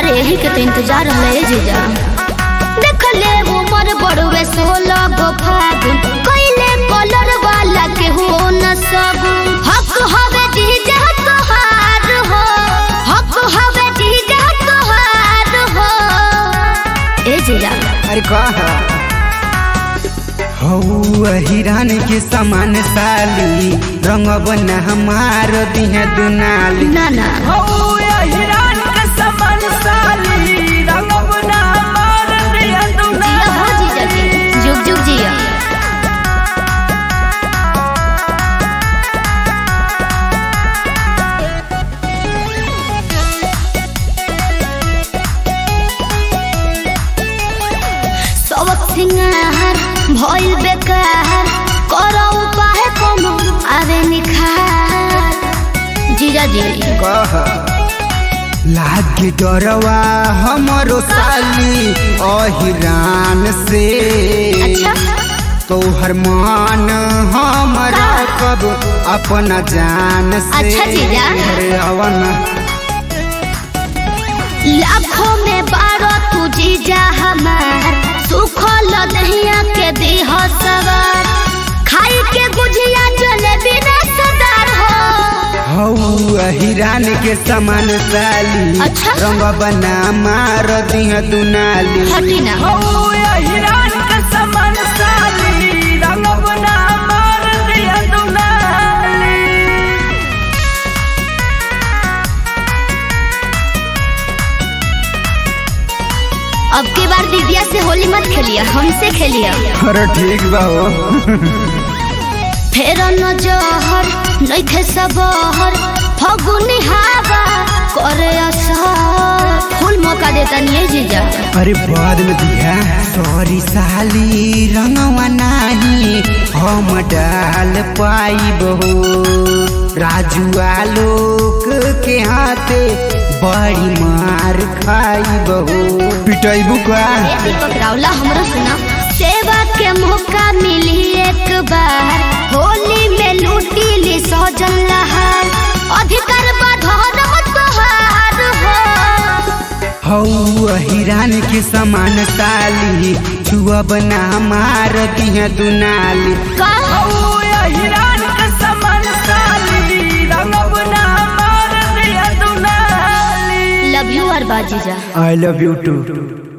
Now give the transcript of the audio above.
अरे यही के तो इंतजार है जीजा। देख ले उमर बड़वे 16 गो फागुन कइले कलर वाला के हो न सब हक हवे जीजा तोहार हो, हक हवे जीजा तोहार हो। ए जीजा अरे कहा हिरान के समान साली रंग बना हमार दिहे दुनाली ना ना हिरान के समान साली रंग बना हमार दिहे दुनाली। जीजा के जुग जुग जिया। सब सिंगार भइल बेकार करो उपाय कोनो आवे निखार। जीजा जी कह लागे डरवा हमरो साली हिरान से। अच्छा तोहर मान हमारा कब अपना जान से। अच्छा जीजा। अरे अवन लाखों में 12 तू जीजा हमार सुखल दहिया के देह सवार खाई के गुजिया जलेबी रसदार हो। हिरान के समान साली अच्छा? रंग बना मार दिहे दुनाली। हटी ना हिरान के समान साली रंग बना हमार दिहे दुनाली। अब की बार दीदिया से होली मत खेलिया, हमसे खेलिया। अरे ठीक बा हो। फेर न जहर नइखे सबहर फगुनी हवा करे असर फुल मौका देता नहीं जीजा। अरे बाद में दिया सॉरी साली रंगवा नाही हम डाल पाइब हो। राजू आलोक के हाथे बड़ी मार खाइब हो। पिटाइबू का दीपक रावला हमरा सुना सेवा के मौका मिली एक बार होली में लूटी ली सजन लहार अधिकार बधर तोहार हो। हिरान के समान साली छुआ बना मार दिहे दुनाली। हिरान के समान साली रंग बना हमार दिहे दुनाली। लव यू और बाजीजा। I love you two.